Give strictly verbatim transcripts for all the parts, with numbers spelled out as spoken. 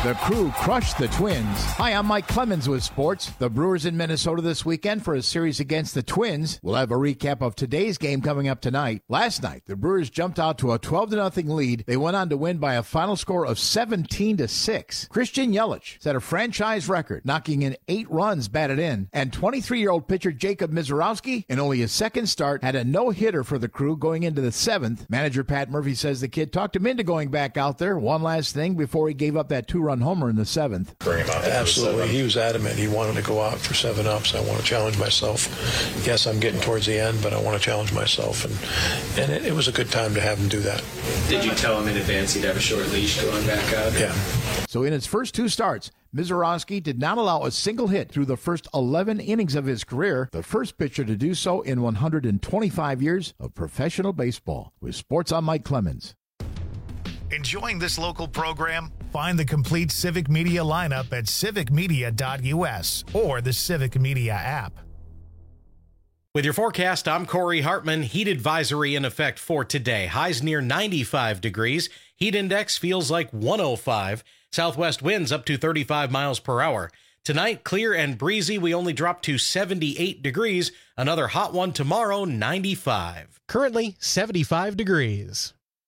The Crew crushed the Twins. Hi, I'm Mike Clemens with sports. The Brewers in Minnesota this weekend for a series against the Twins. We'll have a recap of today's game coming up tonight. Last night, the Brewers jumped out to a twelve to nothing lead. They went on to win by a final score of seventeen to six. Christian Yelich set a franchise record, knocking in eight runs batted in. And twenty-three-year-old pitcher Jacob Misiorowski, in only his second start, had a no-hitter for the Crew going into the seventh. Manager Pat Murphy says the kid talked him into going back out there. One last thing before he gave up that two-run homer in the seventh. Absolutely. He was adamant. He wanted to go out for seven ups. I want to challenge myself. Yes, I'm getting towards the end, but I want to challenge myself. And, and it, it was a good time to have him do that. Did you tell him in advance he'd have a short leash going back out? Yeah. So in his first two starts, Misiorowski did not allow a single hit through the first eleven innings of his career, the first pitcher to do so in one hundred twenty-five years of professional baseball. With Sports, I'm Mike Clemens. Enjoying this local program? Find the complete Civic Media lineup at civic media dot u s or the Civic Media app. With your forecast, I'm Corey Hartman. Heat advisory in effect for today. Highs near ninety-five degrees. Heat index feels like one oh five. Southwest winds up to thirty-five miles per hour. Tonight, clear and breezy. We only drop to seventy-eight degrees. Another hot one tomorrow, ninety-five. Currently, seventy-five degrees.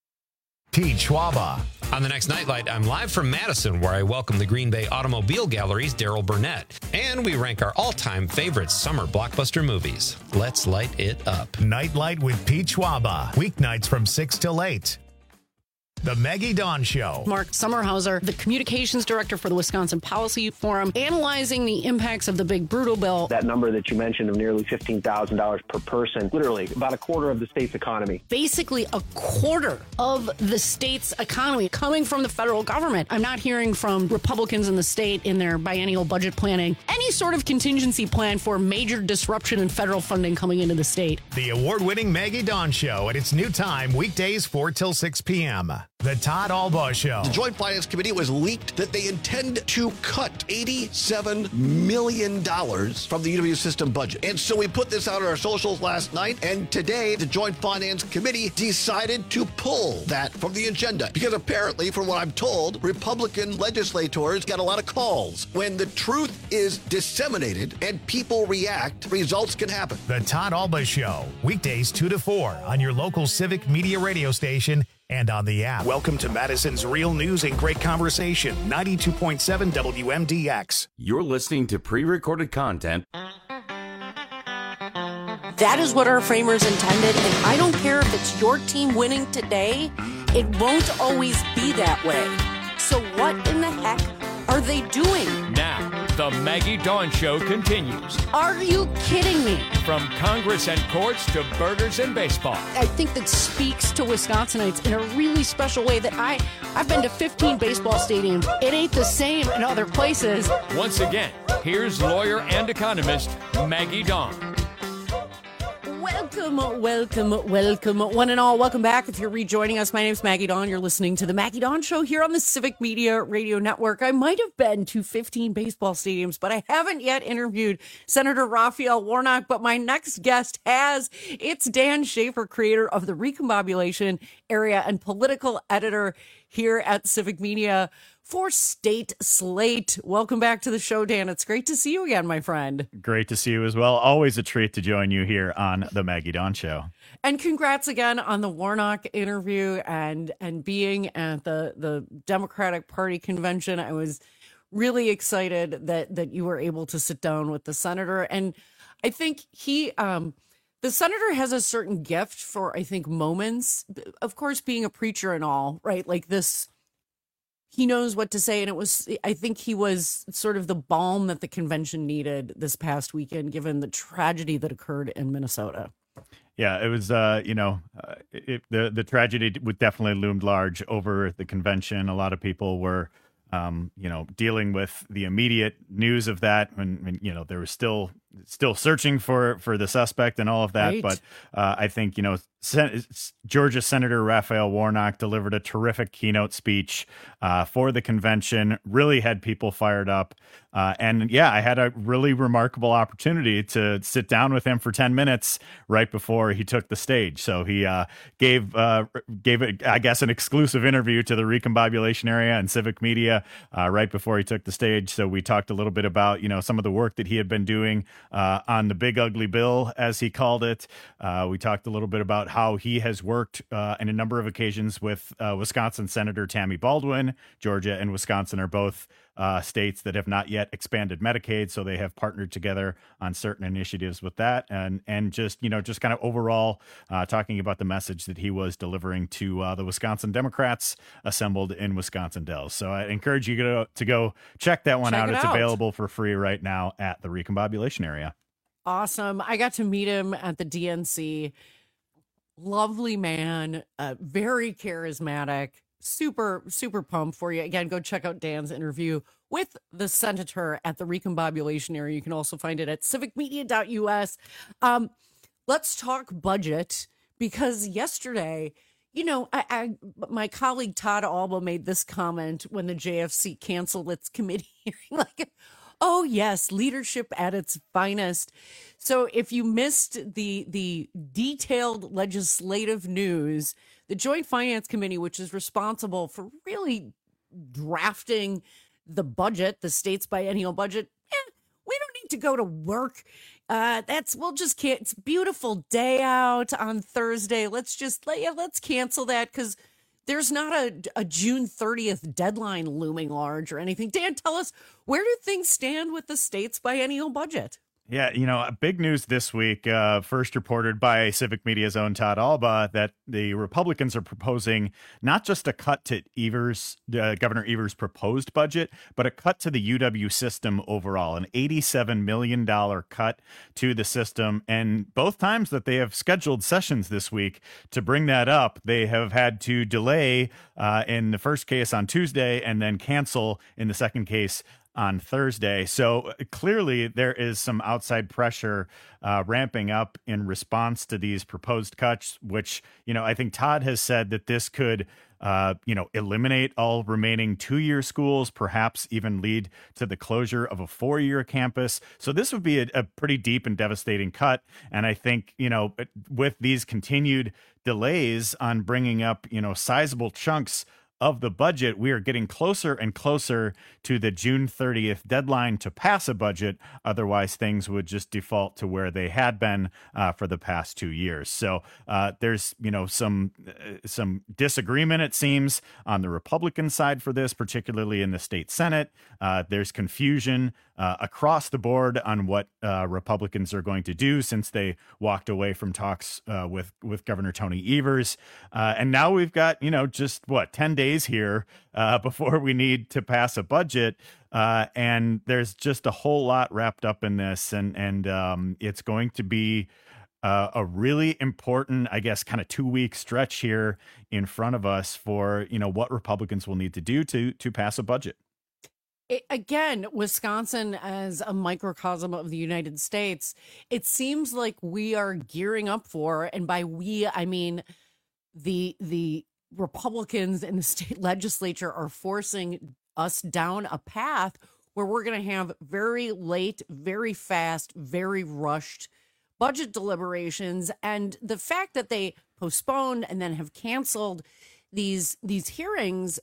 Pete Schwaba. On the next Nightlight, I'm live from Madison, where I welcome the Green Bay Automobile Gallery's Daryl Burnett. And we rank our all-time favorite summer blockbuster movies. Let's light it up. Nightlight with Pete Schwaba. Weeknights from six till eight. The Maggie Dawn Show. Mark Sommerhauser, the communications director for the Wisconsin Policy Forum, analyzing the impacts of the big brutal bill. That number that you mentioned of nearly fifteen thousand dollars per person, literally about a quarter of the state's economy. Basically a quarter of the state's economy coming from the federal government. I'm not hearing from Republicans in the state in their biennial budget planning any sort of contingency plan for major disruption in federal funding coming into the state. The award-winning Maggie Dawn Show at its new time, weekdays four till six p.m. The Todd Albaugh Show. The Joint Finance Committee was leaked that they intend to cut eighty-seven million dollars from the U W system budget. And so we put this out on our socials last night, and today the Joint Finance Committee decided to pull that from the agenda. Because apparently, from what I'm told, Republican legislators got a lot of calls. When the truth is disseminated and people react, results can happen. The Todd Albaugh Show, weekdays two to four on your local Civic Media radio station and on the app. Welcome to Madison's Real News and Great Conversation, ninety-two point seven W M D X. You're listening to pre-recorded content. That is what our framers intended, and I don't care if it's your team winning today, it won't always be that way. So what in the heck are they doing? Now, the Maggie Dawn Show continues. Are you kidding me? From Congress and courts to burgers and baseball. I think that speaks to Wisconsinites in a really special way that I, I've been to fifteen baseball stadiums. It ain't the same in other places. Once again, here's lawyer and economist Maggie Dawn. Welcome, welcome, welcome, one and all. Welcome back. If you're rejoining us, my name is Maggie Dawn. You're listening to the Maggie Dawn Show here on the Civic Media Radio Network. I might have been to fifteen baseball stadiums, but I haven't yet interviewed Senator Raphael Warnock. But my next guest has. It's Dan Schaefer, creator of the Recombobulation Area and political editor here at Civic Media for State Slate. Welcome back to the show, Dan. It's great to see you again, my friend. Great to see you as well. Always a treat to join you here on the Maggie Dawn Show. And congrats again on the Warnock interview and and being at the, the Democratic Party convention. I was really excited that that you were able to sit down with the senator. And I think he... um The senator has a certain gift for, I think, moments. Of course, being a preacher and all, right? Like this, he knows what to say. And it was, I think he was sort of the balm that the convention needed this past weekend, given the tragedy that occurred in Minnesota. Yeah, it was, uh, you know, uh, it, the, the tragedy would definitely loomed large over the convention. A lot of people were, um, you know, dealing with the immediate news of that when, when, you know, there was still still searching for, for the suspect and all of that. Right. But uh, I think, you know, Sen- Georgia Senator Raphael Warnock delivered a terrific keynote speech uh, for the convention, really had people fired up. Uh, and yeah, I had a really remarkable opportunity to sit down with him for ten minutes right before he took the stage. So he uh, gave, uh, gave it, I guess, an exclusive interview to the Recombobulation Area and Civic Media uh, right before he took the stage. So we talked a little bit about, you know, some of the work that he had been doing uh, on the Big Ugly Bill, as he called it. Uh, we talked a little bit about how he has worked uh, in a number of occasions with uh, Wisconsin Senator Tammy Baldwin. Georgia and Wisconsin are both uh, states that have not yet expanded Medicaid, so they have partnered together on certain initiatives with that, and and just you know just kind of overall uh, talking about the message that he was delivering to uh, the Wisconsin Democrats assembled in Wisconsin Dells. So I encourage you to go, to go check that one Check out. it It's out. available for free right now at the Recombobulation Area. Awesome. I got to meet him at the D N C. Lovely man, uh, very charismatic, super, super pumped for you. Again, go check out Dan's interview with the senator at the Recombobulation Area. You can also find it at civic media dot U S. Um, let's talk budget, because yesterday, you know, I, I my colleague Todd Alba made this comment when the J F C canceled its committee hearing, like, oh, yes, leadership at its finest. So if you missed the the detailed legislative news, the Joint Finance Committee, which is responsible for really drafting the budget, the state's biennial budget, eh, we don't need to go to work. Uh, that's we'll just can't. It's a beautiful day out on Thursday. Let's just yeah, let's cancel that because there's not a, a June thirtieth deadline looming large or anything. Dan, tell us, where do things stand with the state's biennial budget? Yeah, you know, big news this week, uh, first reported by Civic Media's own Todd Alba, that the Republicans are proposing not just a cut to Evers, uh, Governor Evers' proposed budget, but a cut to the U W system overall, an eighty-seven million dollars cut to the system. And both times that they have scheduled sessions this week to bring that up, they have had to delay uh, in the first case on Tuesday and then cancel in the second case on Thursday. So clearly there is some outside pressure uh, ramping up in response to these proposed cuts, which, you know, I think Todd has said that this could, uh, you know, eliminate all remaining two-year schools, perhaps even lead to the closure of a four-year campus. So this would be a, a pretty deep and devastating cut. And I think, you know, with these continued delays on bringing up, you know, sizable chunks of the budget, we are getting closer and closer to the June thirtieth deadline to pass a budget. Otherwise, things would just default to where they had been uh, for the past two years. So uh, there's, you know, some uh, some disagreement, it seems, on the Republican side for this, particularly in the state Senate. Uh, there's confusion uh, across the board on what uh, Republicans are going to do since they walked away from talks uh, with with Governor Tony Evers, uh, and now we've got, you know, just what ten days here uh, before we need to pass a budget. Uh, and there's just a whole lot wrapped up in this. And, and um, it's going to be uh, a really important, I guess, kind of two week stretch here in front of us for, you know, what Republicans will need to do to, to pass a budget. It, again, Wisconsin as a microcosm of the United States, it seems like we are gearing up for, and by we, I mean the, the, Republicans in the state legislature are forcing us down a path where we're going to have very late, very fast, very rushed budget deliberations. And the fact that they postponed and then have canceled these these hearings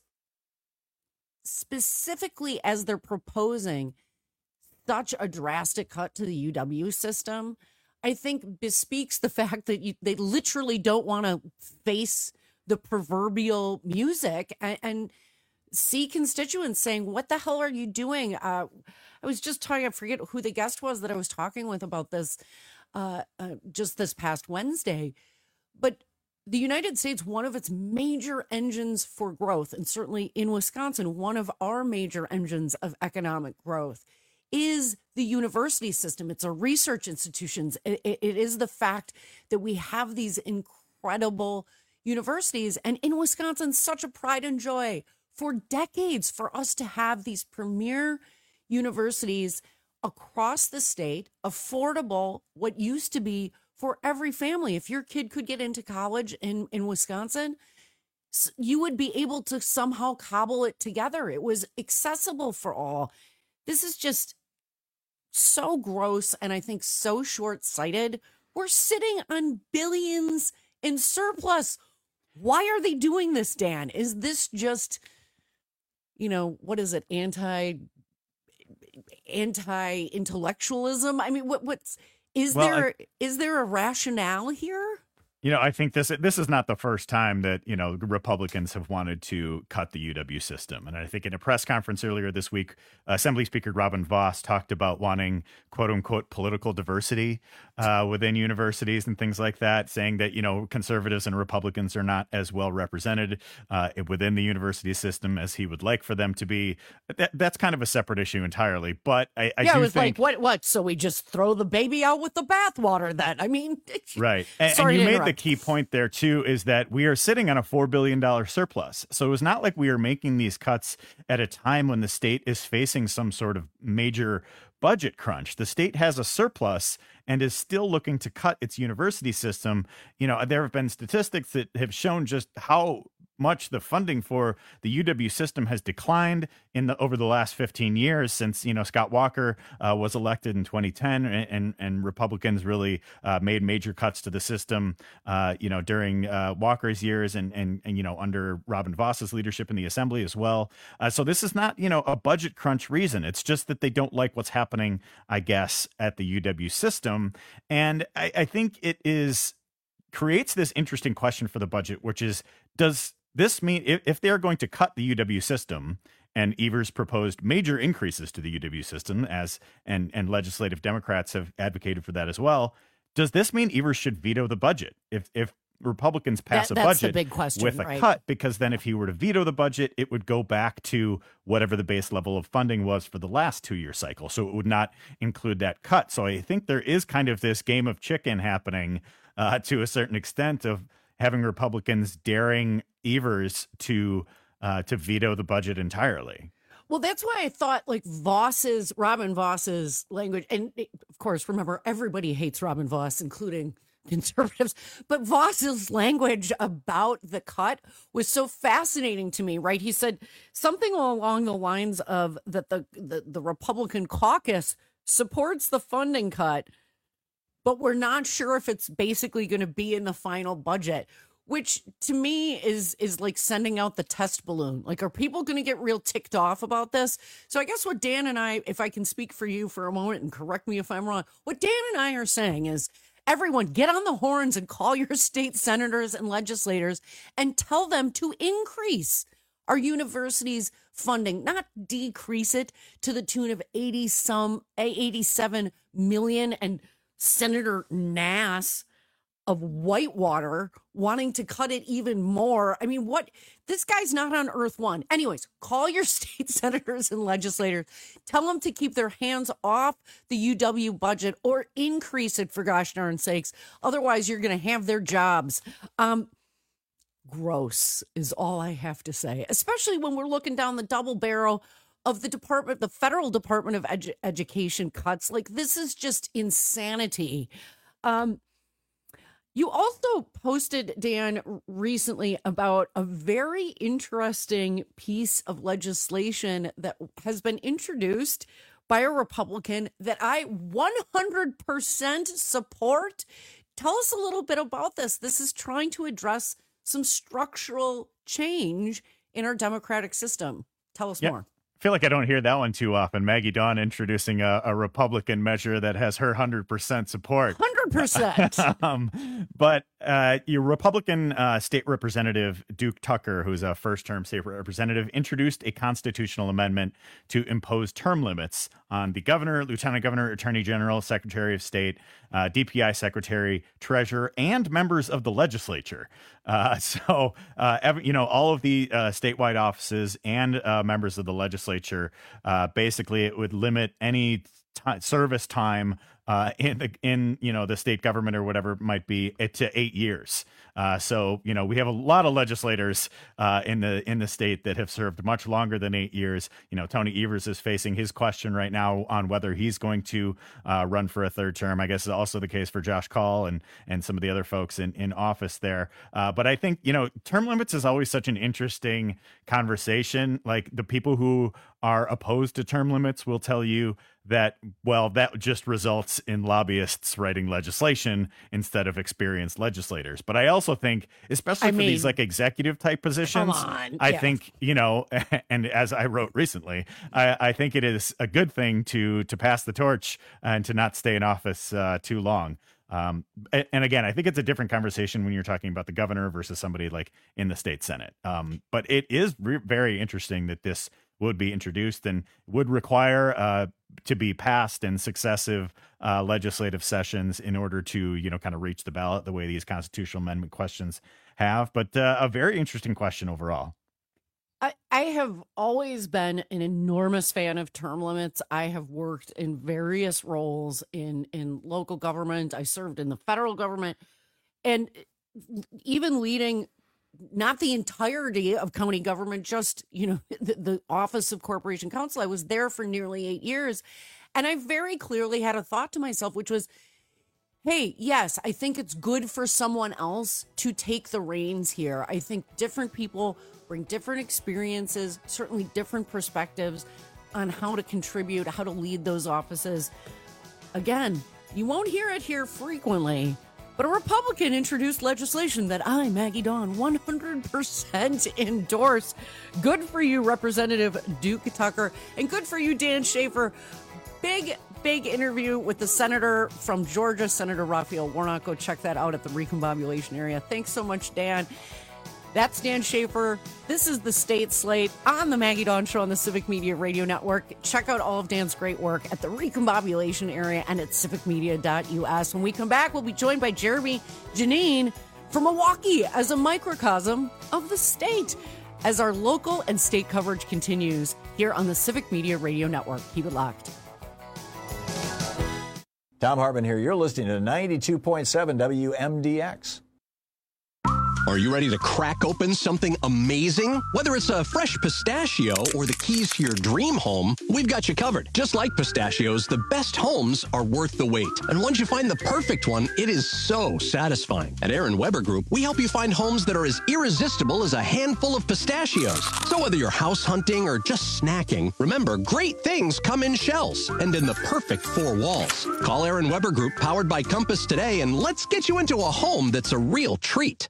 specifically as they're proposing such a drastic cut to the U W system, I think bespeaks the fact that you, they literally don't want to face the proverbial music and, and see constituents saying, what the hell are you doing? Uh, I was just talking, I forget who the guest was that I was talking with about this uh, uh, just this past Wednesday. But the United States, one of its major engines for growth, and certainly in Wisconsin, one of our major engines of economic growth is the university system. It's our research institutions. It, it, it is the fact that we have these incredible universities, and in Wisconsin, such a pride and joy for decades for us to have these premier universities across the state, affordable, what used to be for every family. If your kid could get into college in, in Wisconsin, you would be able to somehow cobble it together. It was accessible for all. This is just so gross and I think so short-sighted. We're sitting on billions in surplus. Why are they doing this, Dan? Is this just, you know, what is it? Anti anti-intellectualism? I mean, what what's is well, there I, is there a rationale here? You know, I think this this is not the first time that, you know, Republicans have wanted to cut the U W system. And I think in a press conference earlier this week, Assembly Speaker Robin Vos talked about wanting, quote unquote, political diversity uh, within universities and things like that, saying that, you know, conservatives and Republicans are not as well represented uh, within the university system as he would like for them to be. That, that's kind of a separate issue entirely. But I, I yeah, do it was think, like, what, what? So we just throw the baby out with the bathwater then? I mean, right. And, sorry and you to made interrupt. the key point there, too, is that we are sitting on a four billion dollars surplus. So it's not like we are making these cuts at a time when the state is facing some sort of major budget crunch. The state has a surplus and is still looking to cut its university system. You know, there have been statistics that have shown just how much the funding for the U W system has declined in the over the last fifteen years since, you know, Scott Walker uh, was elected in twenty ten and and, and Republicans really uh, made major cuts to the system, uh, you know, during uh, Walker's years and, and, and, you know, under Robin Vos's leadership in the assembly as well. Uh, so this is not, you know, a budget crunch reason. It's just that they don't like what's happening, I guess, at the U W system. And I, I think it is creates this interesting question for the budget, which is, does this mean if, if they're going to cut the U W system, and Evers proposed major increases to the U W system, as and, and legislative Democrats have advocated for that as well, does this mean Evers should veto the budget if if Republicans pass That- a that's the budget big question, with a right? cut? Because then if he were to veto the budget, it would go back to whatever the base level of funding was for the last two-year cycle. So it would not include that cut. So I think there is kind of this game of chicken happening uh, to a certain extent of having Republicans daring Evers to uh, to veto the budget entirely. Well, that's why I thought like Voss's, Robin Voss's language, and of course, remember, everybody hates Robin Voss, including conservatives, but Voss's language about the cut was so fascinating to me, right? He said something along the lines of that the, the, the Republican caucus supports the funding cut, but we're not sure if it's basically going to be in the final budget, which to me is is like sending out the test balloon. Like, are people going to get real ticked off about this? So I guess what Dan and I, if I can speak for you for a moment and correct me if I'm wrong, what Dan and I are saying is, everyone get on the horns and call your state senators and legislators and tell them to increase our universities' funding, not decrease it to the tune of eighty some eighty-seven million. And Senator Nass of Whitewater wanting to cut it even more. I mean, what? This guy's not on Earth One. Anyways, call your state senators and legislators. Tell them to keep their hands off the U W budget or increase it, for gosh darn sakes. Otherwise, you're going to have their jobs. Um, gross is all I have to say, especially when we're looking down the double barrel of the department, the federal Department of Edu- Education cuts. Like, this is just insanity. Um, You also posted, Dan, recently about a very interesting piece of legislation that has been introduced by a Republican that I one hundred percent support. Tell us a little bit about this. This is trying to address some structural change in our democratic system. Tell us Yeah. more. I feel like I don't hear that one too often. Maggie Dawn introducing a, a Republican measure that has her one hundred percent support. one hundred percent. um, but uh, your Republican uh, state representative, Duke Tucker, who's a first-term state representative, introduced a constitutional amendment to impose term limits on the governor, lieutenant governor, attorney general, secretary of state, uh, D P I secretary, treasurer, and members of the legislature. Uh, so, uh, every, you know, all of the uh, statewide offices and uh, members of the legislature, uh, basically it would limit any t- service time uh, in the in you know the state government or whatever it might be it to eight years. Uh, so you know we have a lot of legislators uh, in the in the state that have served much longer than eight years. You know Tony Evers is facing his question right now on whether he's going to uh, run for a third term. I guess is also the case for Josh Kaul and and some of the other folks in in office there. Uh, but I think you know term limits is always such an interesting conversation. Like the people who are opposed to term limits will tell you that, well, that just results in lobbyists writing legislation instead of experienced legislators. But I also think, especially I for mean, these like executive type positions, on, I yeah. think, you know, and as I wrote recently, I, I think it is a good thing to to pass the torch and to not stay in office uh, too long. Um, and again, I think it's a different conversation when you're talking about the governor versus somebody like in the state Senate. Um, but it is re- very interesting that this would be introduced and would require uh, to be passed in successive uh, legislative sessions in order to, you know, kind of reach the ballot the way these constitutional amendment questions have. But uh, a very interesting question overall. I, I have always been an enormous fan of term limits. I have worked in various roles in, in local government. I served in the federal government and even leading not the entirety of county government, just, you know, the, the Office of Corporation Counsel. I was there for nearly eight years. And I very clearly had a thought to myself, which was, hey, yes, I think it's good for someone else to take the reins here. I think different people bring different experiences, certainly different perspectives on how to contribute, how to lead those offices. Again, you won't hear it here frequently, but a Republican introduced legislation that I, Maggie Dawn, one hundred percent endorse. Good for you, Representative Duke Tucker, and good for you, Dan Schaefer. Big, big interview with the senator from Georgia, Senator Raphael Warnock. Go check that out at the Recombobulation area. Thanks so much, Dan. That's Dan Schaefer. This is the State Slate on the Maggie Dawn Show on the Civic Media Radio Network. Check out all of Dan's great work at the Recombobulation area and at civic media dot u s. When we come back, we'll be joined by Jeremy Janine from Milwaukee as a microcosm of the state as our local and state coverage continues here on the Civic Media Radio Network. Keep it locked. Tom Hartman here. You're listening to ninety-two point seven W M D X. Are you ready to crack open something amazing? Whether it's a fresh pistachio or the keys to your dream home, we've got you covered. Just like pistachios, the best homes are worth the wait. And once you find the perfect one, it is so satisfying. At Aaron Weber Group, we help you find homes that are as irresistible as a handful of pistachios. So whether you're house hunting or just snacking, remember, great things come in shells and in the perfect four walls. Call Aaron Weber Group, powered by Compass, today, and let's get you into a home that's a real treat.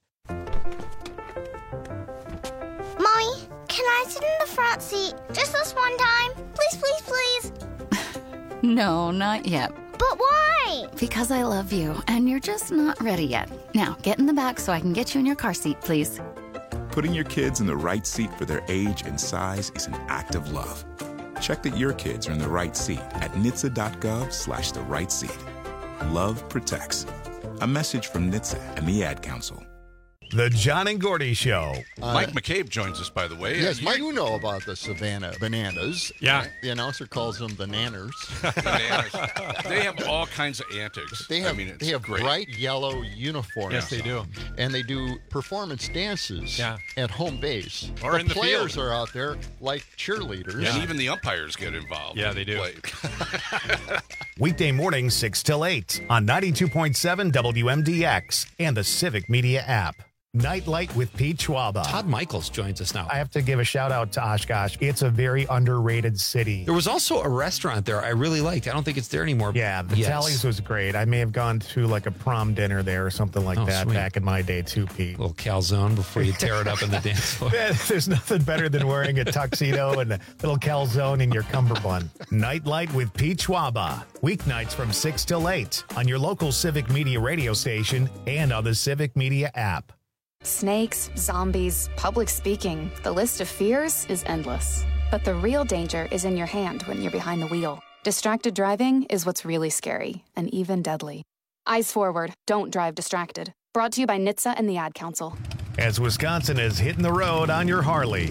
Mommy, can I sit in the front seat just this one time? Please, please, please. No, not yet. But why? Because I love you, and you're just not ready yet. Now, get in the back so I can get you in your car seat, please. Putting your kids in the right seat for their age and size is an act of love. Check that your kids are in the right seat at N H T S A dot gov slash the right seat. Love protects. A message from N H T S A and the Ad Council. The John and Gordy Show. Uh, Mike McCabe joins us, by the way. Yes, uh, Mike, you know about the Savannah bananas. Yeah. The announcer calls them the nanners. Bananas. They have all kinds of antics. They have, I mean, it's they have great. bright yellow uniforms. Yes, they do. And they do performance dances Yeah. at home base. Or the in the players field. are out there like cheerleaders. And even the umpires get involved. Yeah, they do. Play. Weekday morning, six till eight on ninety-two point seven W M D X and the Civic Media app. Nightlight with Pete Schwaba. Todd Michaels joins us now. I have to give a shout out to Oshkosh. It's a very underrated city. There was also a restaurant there I really liked. I don't think it's there anymore. Yeah, the Yes. Tallies was great. I may have gone to like a prom dinner there or something like Oh, that sweet. back in my day too, Pete. A little calzone before you tear it up in the dance floor. Yeah, there's nothing better than wearing a tuxedo and a little calzone in your cummerbund. Nightlight with Pete Schwaba. Weeknights from six till eight on your local Civic Media radio station and on the Civic Media app. Snakes, zombies, public speaking. The list of fears is endless. But the real danger is in your hand when you're behind the wheel. Distracted driving is what's really scary and even deadly. Eyes forward. Don't drive distracted. Brought to you by N H T S A and the Ad Council. As Wisconsin is hitting the road on your Harley.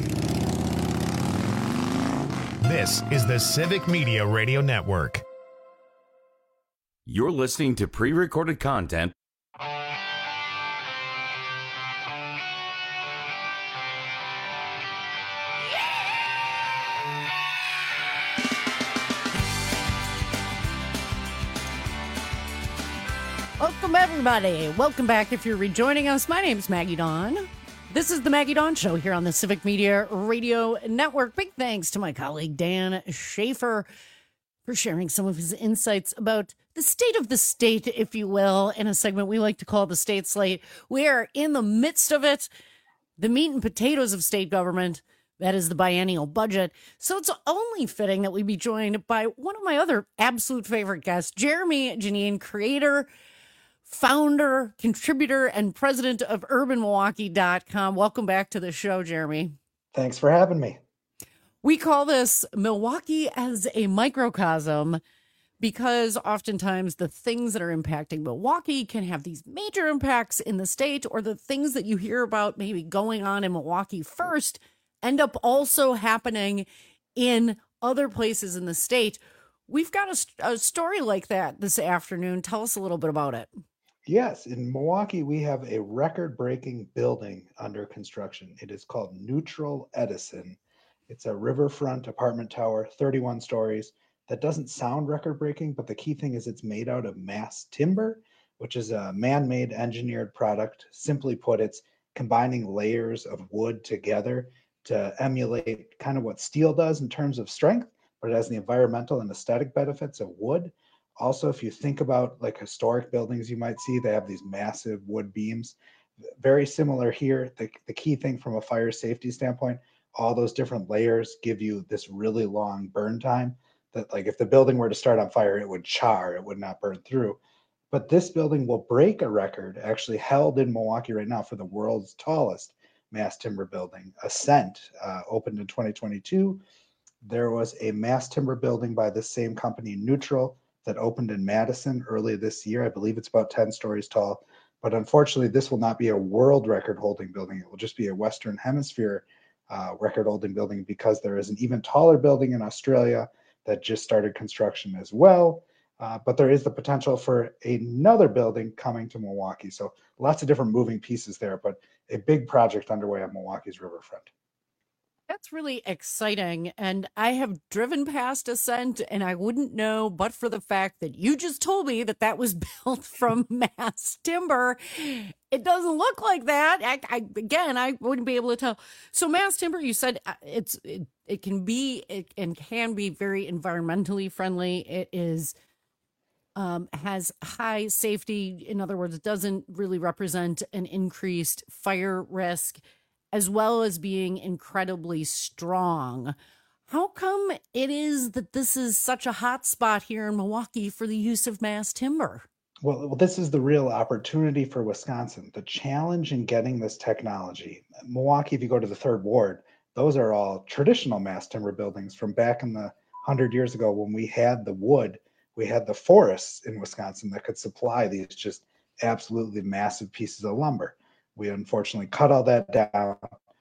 This is the Civic Media Radio Network. You're listening to pre-recorded content. Welcome, everybody. Welcome back if you're rejoining us. My name's Maggie Dawn. This is the Maggie Dawn Show here on the Civic Media Radio Network. Big thanks to my colleague Dan Schaefer for sharing some of his insights about the state of the state, if you will, in a segment we like to call the State Slate. We are in the midst of it, the meat and potatoes of state government. That is the biennial budget. So it's only fitting that we be joined by one of my other absolute favorite guests, Jeremy Janine, creator, founder, contributor, and president of urban milwaukee dot com. Welcome back to the show, Jeremy. Thanks for having me. We call this Milwaukee as a microcosm because oftentimes the things that are impacting Milwaukee can have these major impacts in the state, or the things that you hear about maybe going on in Milwaukee first end up also happening in other places in the state. We've got a, a story like that this afternoon. Tell us a little bit about it. Yes, in Milwaukee, we have a record-breaking building under construction. It is called Neutral Edison. It's a riverfront apartment tower, thirty-one stories. That doesn't sound record-breaking, but the key thing is it's made out of mass timber, which is a man-made engineered product. Simply put, it's combining layers of wood together to emulate kind of what steel does in terms of strength, but it has the environmental and aesthetic benefits of wood. Also, if you think about like historic buildings you might see, they have these massive wood beams. Very similar here. The, the key thing from a fire safety standpoint, all those different layers give you this really long burn time that, like, if the building were to start on fire, it would char, it would not burn through. But this building will break a record actually held in Milwaukee right now for the world's tallest mass timber building. Ascent uh, opened in twenty twenty-two. There was a mass timber building by this same company, Neutral, that opened in Madison early this year. I believe it's about ten stories tall. But unfortunately, this will not be a world record holding building. It will just be a Western Hemisphere uh, record holding building, because there is an even taller building in Australia that just started construction as well. Uh, but there is the potential for another building coming to Milwaukee. So lots of different moving pieces there, but a big project underway on Milwaukee's riverfront. That's really exciting. And I have driven past Ascent, and I wouldn't know but for the fact that you just told me that that was built from mass timber. It doesn't look like that. I, I, again, I wouldn't be able to tell. So mass timber, you said it's it, it can be it, and can be very environmentally friendly. It is um, has high safety. In other words, it doesn't really represent an increased fire risk, as well as being incredibly strong. How come it is that this is such a hot spot here in Milwaukee for the use of mass timber? Well, well, this is the real opportunity for Wisconsin. The challenge in getting this technology. Milwaukee, if you go to the third ward, those are all traditional mass timber buildings from back in the one hundred years ago when we had the wood, we had the forests in Wisconsin that could supply these just absolutely massive pieces of lumber. We unfortunately cut all that down.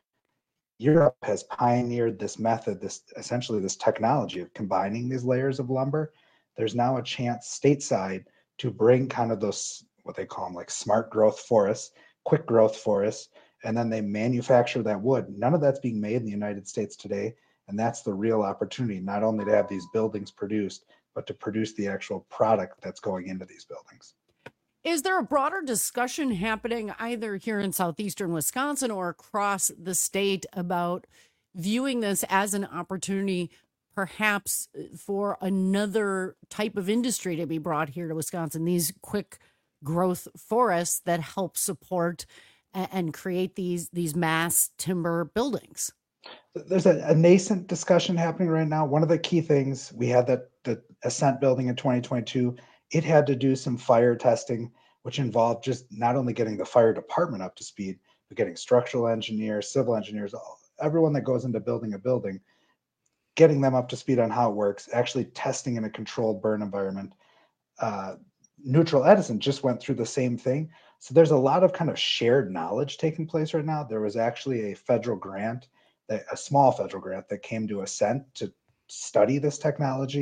Europe has pioneered this method, this essentially this technology of combining these layers of lumber. There's now a chance stateside to bring kind of those, what they call them, like smart growth forests, quick growth forests, and then they manufacture that wood. None of that's being made in the United States today, and that's the real opportunity, not only to have these buildings produced, but to produce the actual product that's going into these buildings. Is there a broader discussion happening either here in southeastern Wisconsin or across the state about viewing this as an opportunity perhaps for another type of industry to be brought here to Wisconsin, these quick growth forests that help support and create these these mass timber buildings? There's a, a nascent discussion happening right now. One of the key things, we had that the Ascent building in twenty twenty-two. It had to do some fire testing, which involved just not only getting the fire department up to speed, but getting structural engineers, civil engineers, everyone that goes into building a building, getting them up to speed on how it works, actually testing in a controlled burn environment. Uh, Neutral Edison just went through the same thing. So there's a lot of kind of shared knowledge taking place right now. There was actually a federal grant, that, a small federal grant that came to Ascent to study this technology,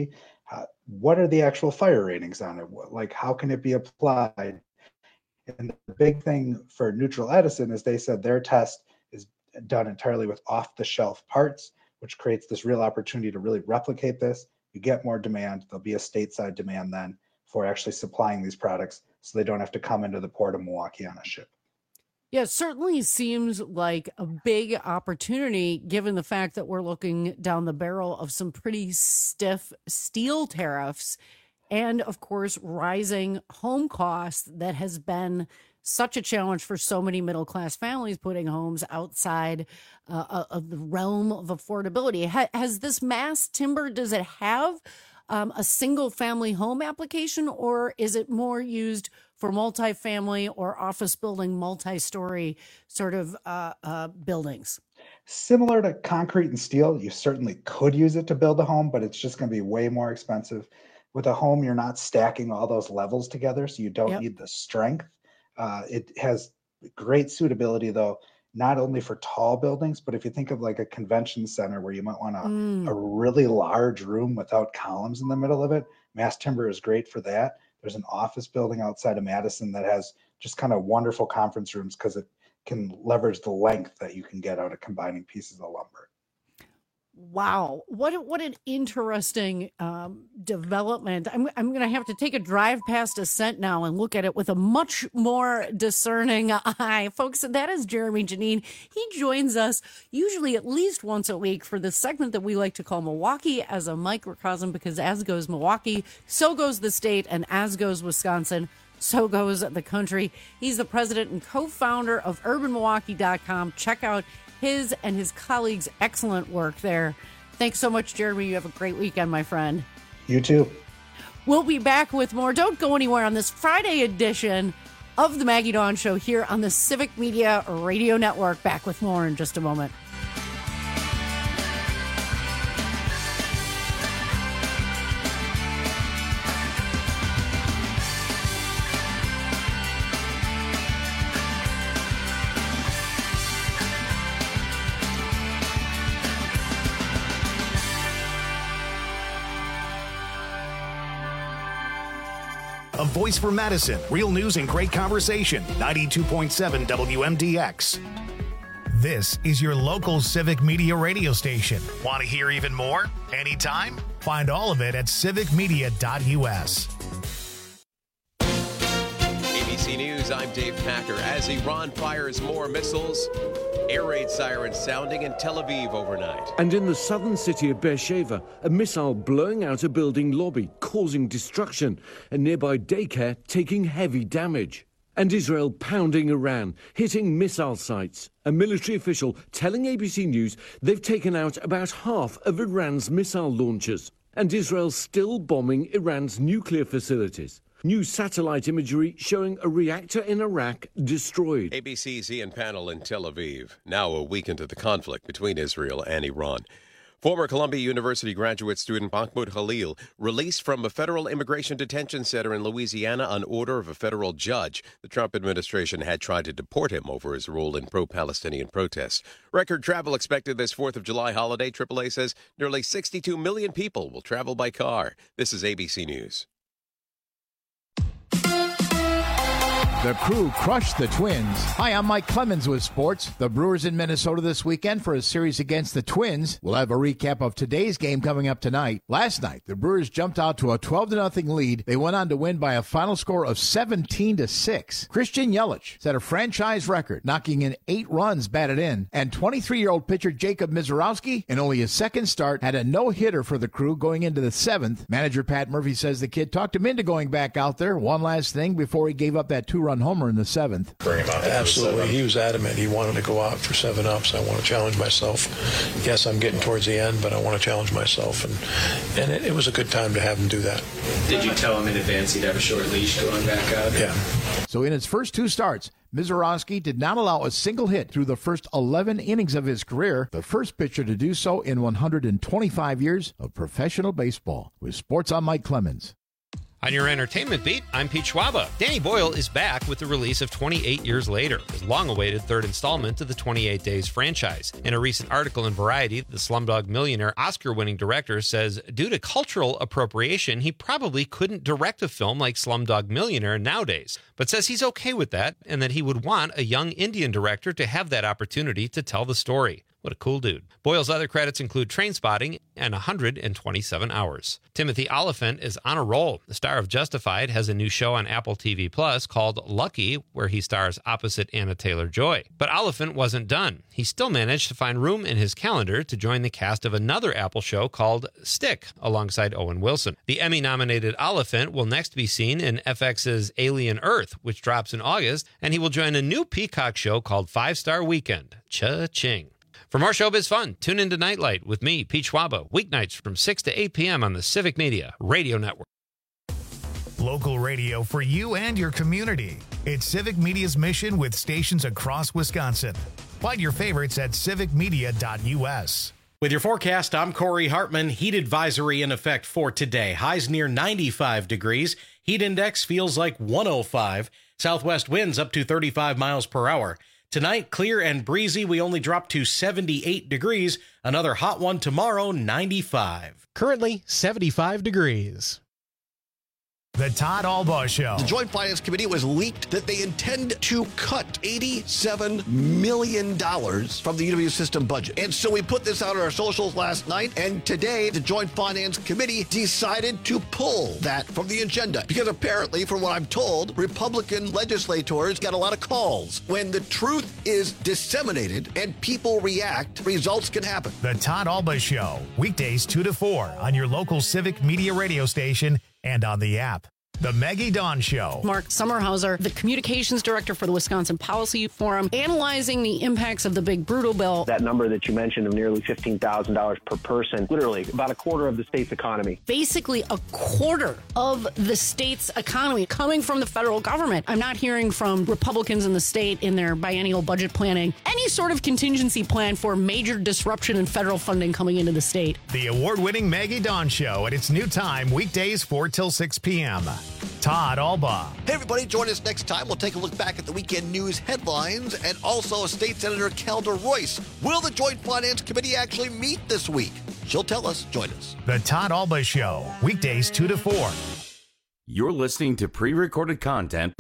how, what are the actual fire ratings on it? Like, how can it be applied? And the big thing for Neutral Edison is they said their test is done entirely with off-the-shelf parts, which creates this real opportunity to really replicate this. You get more demand. There'll be a stateside demand then for actually supplying these products so they don't have to come into the port of Milwaukee on a ship. Yeah, it certainly seems like a big opportunity given the fact that we're looking down the barrel of some pretty stiff steel tariffs and, of course, rising home costs that has been such a challenge for so many middle-class families putting homes outside uh, of the realm of affordability. Ha- has this mass timber, does it have um, a single-family home application, or is it more used for multifamily or office building, multi-story sort of uh, uh, buildings? Similar to concrete and steel, you certainly could use it to build a home, but it's just going to be way more expensive. With a home, you're not stacking all those levels together, so you don't yep. need the strength. Uh, it has great suitability, though, not only for tall buildings, but if you think of like a convention center where you might want a, mm. a really large room without columns in the middle of it, mass timber is great for that. There's an office building outside of Madison that has just kind of wonderful conference rooms because it can leverage the length that you can get out of combining pieces of lumber. Wow, what what an interesting um, development. I'm I'm going to have to take a drive past Ascent now and look at it with a much more discerning eye. Folks, that is Jeremy Janine. He joins us usually at least once a week for the segment that we like to call Milwaukee as a microcosm, because as goes Milwaukee, so goes the state, and as goes Wisconsin, so goes the country. He's the president and co-founder of urban milwaukee dot com. Check out his and his colleagues' excellent work there. Thanks so much, Jeremy. You have a great weekend, my friend. You too. We'll be back with more. Don't go anywhere on this Friday edition of the Maggie Dawn Show here on the Civic Media Radio Network. Back with more in just a moment. A voice for Madison. Real news and great conversation. ninety-two point seven W M D X. This is your local Civic Media radio station. Want to hear even more? Anytime? Find all of it at civic media dot U S. A B C News, I'm Dave Packer. As Iran fires more missiles, air raid sirens sounding in Tel Aviv overnight. And in the southern city of Beersheba, a missile blowing out a building lobby, causing destruction. A nearby daycare taking heavy damage. And Israel pounding Iran, hitting missile sites. A military official telling A B C News they've taken out about half of Iran's missile launchers. And Israel still bombing Iran's nuclear facilities. New satellite imagery showing a reactor in Iraq destroyed. A B C's Ian Pannell in Tel Aviv, now a week into the conflict between Israel and Iran. Former Columbia University graduate student Mahmoud Khalil released from a federal immigration detention center in Louisiana on order of a federal judge. The Trump administration had tried to deport him over his role in pro-Palestinian protests. Record travel expected this fourth of July holiday. triple A says nearly sixty-two million people will travel by car. This is A B C News. The Crew crushed the Twins. Hi, I'm Mike Clemens with sports. The Brewers in Minnesota this weekend for a series against the Twins. We'll have a recap of today's game coming up tonight. Last night, the Brewers jumped out to a twelve to nothing lead. They went on to win by a final score of seventeen to six. Christian Yelich set a franchise record, knocking in eight runs batted in. And twenty-three-year-old pitcher Jacob Misiorowski, in only his second start, had a no-hitter for the Crew going into the seventh. Manager Pat Murphy says the kid talked him into going back out there. One last thing before he gave up that two-run homer in the seventh. Bring him out. Absolutely. He was adamant. He wanted to go out for seven ups. I want to challenge myself. Yes, I'm getting towards the end, but I want to challenge myself. And and it, it was a good time to have him do that. Did you tell him in advance he'd have a short leash going back out? Yeah. So in his first two starts, Misiorowski did not allow a single hit through the first eleven innings of his career, the first pitcher to do so in one hundred twenty-five years of professional baseball. With Sports, I'm Mike Clemens. On your entertainment beat, I'm Pete Schwaba. Danny Boyle is back with the release of twenty-eight Years Later, his long-awaited third installment to the twenty-eight Days franchise. In a recent article in Variety, the Slumdog Millionaire Oscar-winning director says due to cultural appropriation, he probably couldn't direct a film like Slumdog Millionaire nowadays, but says he's okay with that and that he would want a young Indian director to have that opportunity to tell the story. What a cool dude. Boyle's other credits include Trainspotting and one hundred twenty-seven hours. Timothy Olyphant is on a roll. The star of Justified has a new show on Apple T V Plus called Lucky, where he stars opposite Anna Taylor-Joy. But Olyphant wasn't done. He still managed to find room in his calendar to join the cast of another Apple show called Stick, alongside Owen Wilson. The Emmy-nominated Olyphant will next be seen in F X's Alien Earth, which drops in August, and he will join a new Peacock show called Five Star Weekend. Cha-ching. For more showbiz fun, tune into Nightlight with me, Pete Schwaba, weeknights from six to eight p.m. on the Civic Media Radio Network. Local radio for you and your community. It's Civic Media's mission with stations across Wisconsin. Find your favorites at civic media dot u s. With your forecast, I'm Corey Hartman. Heat advisory in effect for today. Highs near ninety-five degrees. Heat index feels like one oh five. Southwest winds up to thirty-five miles per hour. Tonight, clear and breezy. We only drop to seventy-eight degrees. Another hot one tomorrow, ninety-five. Currently, seventy-five degrees. The Todd Albaugh Show. The Joint Finance Committee was leaked that they intend to cut eighty-seven million dollars from the U W system budget. And so we put this out on our socials last night, and today the Joint Finance Committee decided to pull that from the agenda. Because apparently, from what I'm told, Republican legislators got a lot of calls. When the truth is disseminated and people react, results can happen. The Todd Albaugh Show, weekdays two to four on your local Civic Media radio station and on the app. The Maggie Dawn Show. Mark Sommerhauser, the communications director for the Wisconsin Policy Forum, analyzing the impacts of the big brutal bill. That number that you mentioned of nearly fifteen thousand dollars per person, literally about a quarter of the state's economy. Basically a quarter of the state's economy coming from the federal government. I'm not hearing from Republicans in the state in their biennial budget planning any sort of contingency plan for major disruption in federal funding coming into the state. The award-winning Maggie Dawn Show at its new time, weekdays four till six p.m. Todd Albaugh. Hey, everybody, join us next time. We'll take a look back at the weekend news headlines and also State Senator Calder Royce. Will the Joint Finance Committee actually meet this week? She'll tell us. Join us. The Todd Albaugh Show, weekdays two to four. You're listening to pre-recorded content.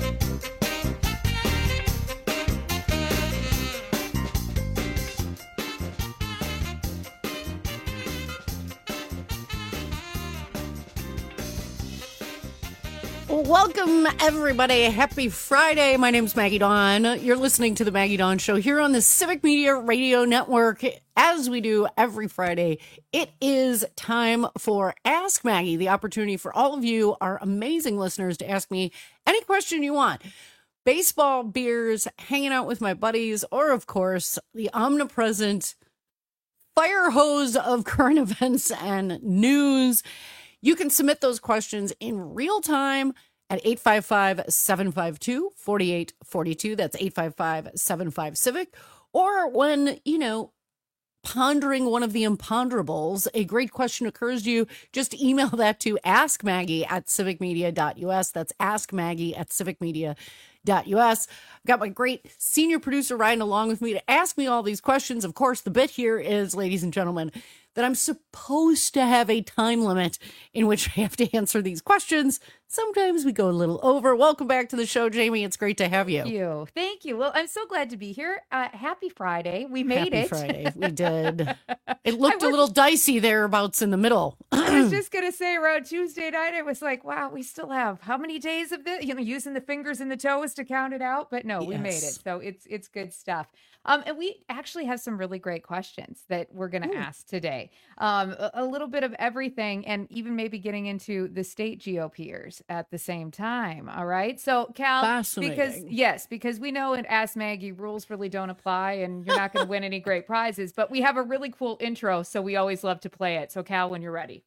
Welcome, everybody. Happy Friday. My name's Maggie Dawn. You're listening to the Maggie Dawn Show here on the Civic Media Radio Network. As we do every Friday, it is time for Ask Maggie, the opportunity for all of you, our amazing listeners, to ask me any question you want. Baseball, beers, hanging out with my buddies, or, of course, the omnipresent fire hose of current events and news. You can submit those questions in real time at eight five five, seven five two, four eight four two. That's eight five five, seven five, civic. Or when, you know, pondering one of the imponderables, a great question occurs to you, just email that to askmaggie at civic media dot u s. That's askmaggie at civic media dot u s. I've got my great senior producer riding along with me to ask me all these questions. Of course, the bit here is, ladies and gentlemen, that I'm supposed to have a time limit in which I have to answer these questions. Sometimes we go a little over. Welcome back to the show, Jamie. It's great to have you. Thank you. Thank you. Well, I'm so glad to be here. Uh, happy Friday. We made happy it. Friday. We did. It looked a little dicey thereabouts in the middle. I was just going to say around Tuesday night, I was like, wow, we still have how many days of this? You know, using the fingers and the toes to count it out. But no, we yes. made it. So it's it's good stuff. Um, and we actually have some really great questions that we're going to ask today. Um, a, a little bit of everything, and even maybe getting into the state GOPers at the same time. All right. So, Cal, because yes, because we know in Ask Maggie, rules really don't apply, and you're not going to win any great prizes. But we have a really cool intro, so we always love to play it. So, Cal, when you're ready.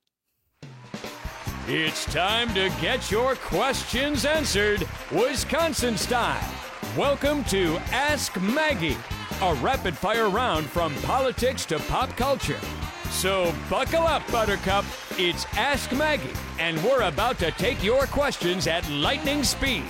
It's time to get your questions answered, Wisconsin style. Welcome to Ask Maggie, a rapid-fire round from politics to pop culture. So buckle up, Buttercup, It's Ask Maggie, and we're about to take your questions at lightning speed.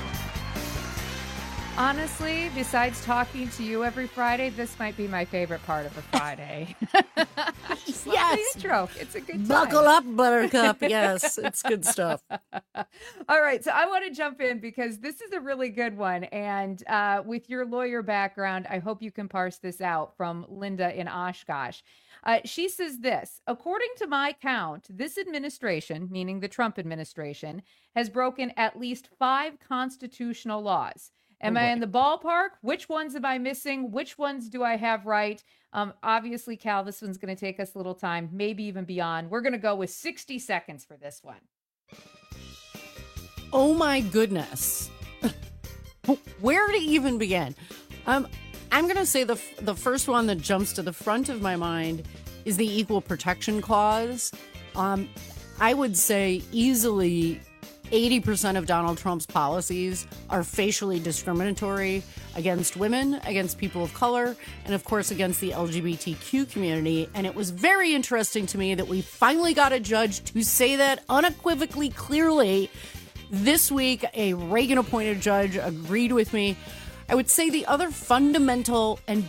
Honestly, besides talking to you every Friday, this might be my favorite part of a Friday. Yes. The intro. It's a good time. Buckle up, Buttercup. Yes, it's good stuff. All right. So I want to jump in because this is a really good one. And uh, with your lawyer background, I hope you can parse this out from Linda in Oshkosh. Uh, she says this: according to my count, this administration, meaning the Trump administration, has broken at least five constitutional laws. Am oh I in the ballpark? Which ones am I missing? Which ones do I have right? Um, obviously, Cal, this one's going to take us a little time, maybe even beyond. We're going to go with sixty seconds for this one. Oh, my goodness. Where to even begin? Um, I'm going to say the the first one that jumps to the front of my mind is the Equal Protection Clause. Um, I would say easily eighty percent of Donald Trump's policies are facially discriminatory against women, against people of color, and of course against the L G B T Q community. And it was very interesting to me that we finally got a judge to say that unequivocally clearly. This week, a Reagan-appointed judge agreed with me. I would say the other fundamental and